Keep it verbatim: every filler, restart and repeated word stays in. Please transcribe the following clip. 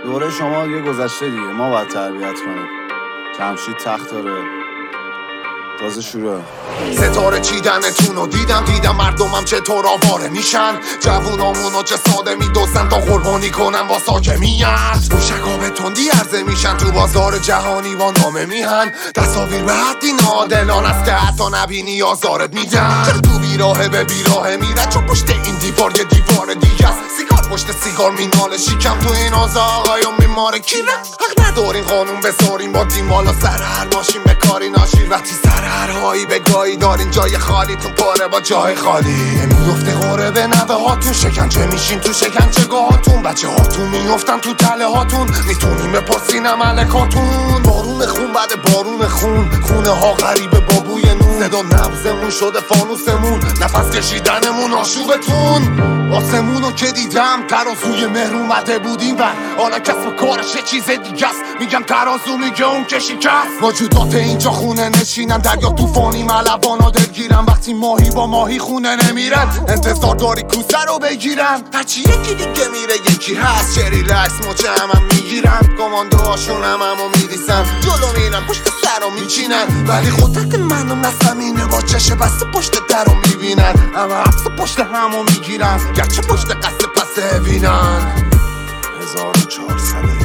دوره شما یه گذشته دیگه، ما باید تربیت کنیم. جمشید تخت داره، تازه شروع. ستاره چیدنتونو دیدم دیدم مردمم چطور آواره میشن، جوونامونو چه ساده میدوزن تا قربانی کنن واسه حاکمیت. موشکا به تندی عرضه میشن تو بازار جهانی با نامه میهن، تصاویر به حدی ناعادلانه است که حتی نبینی آزارت میدن. تو بیراهه به بیراهه میره چون پشت این دیوار یه دیوار دیگه است. سیگار پشت سیگار میناله شیکم تو این آزا آقایون میماره کی نه حق ندارین قانون بذارین با تیم بالا سر هر ماشین بکاری ناشیر وقتی سر هر هایی به گاهی دارین جای خالیتون پاره با جای خالی. میفته قاره به نوه هاتون، شکنجه میشین تو شکنجه گاهاتون، بچه هاتون میفتن تو تله هاتون، میتونیم بپرسین ملکاتون. بارون خون بعد بارون خون، خونه ها غریبه با بوی نون، صدا نبزمون شده فانوسمون، نفس کشیدنمون آشوبتون. آسمونو که دیدم ترازوی مهر اومده بودیم و حالا کسب کارش یه چیز دیگه است. میگم ترازو میگه اون که شکست. موجودات اینجا خونه نشینن، دریا طوفانی ملوانا دلگیرن، وقتی ماهی با ماهی خونه نمیرن انتظار داری کوسه رو بگیرن. هرچی یکی دیگه میره یکی هست، چه ریلکس مچه هم میگیرن، کماندوهاشون هم همو میریسن، جلو میرن پشت سر رو میچینن، ولی خودت منم نسمینه با چشه بسته پشت در رو میبینن، همه حبس پشت همو میگیرن گرچه پشت قصد پس بینن. هزار و چهارصد